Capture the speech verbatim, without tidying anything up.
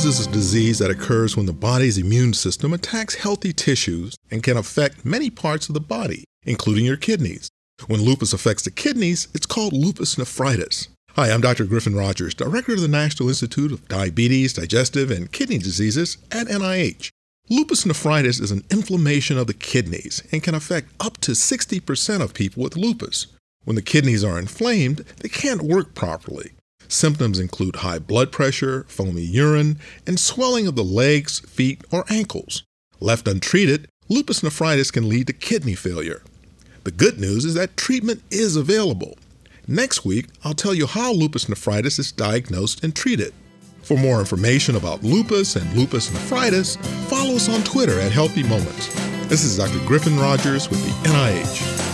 Lupus is a disease that occurs when the body's immune system attacks healthy tissues and can affect many parts of the body, including your kidneys. When lupus affects the kidneys, it's called lupus nephritis. Hi, I'm Doctor Griffin Rogers, Director of the National Institute of Diabetes, Digestive, and Kidney Diseases at N I H. Lupus nephritis is an inflammation of the kidneys and can affect up to sixty percent of people with lupus. When the kidneys are inflamed, they can't work properly. Symptoms include high blood pressure, foamy urine, and swelling of the legs, feet, or ankles. Left untreated, lupus nephritis can lead to kidney failure. The good news is that treatment is available. Next week, I'll tell you how lupus nephritis is diagnosed and treated. For more information about lupus and lupus nephritis, follow us on Twitter at Healthy Moments. This is Doctor Griffin Rogers with the N I H.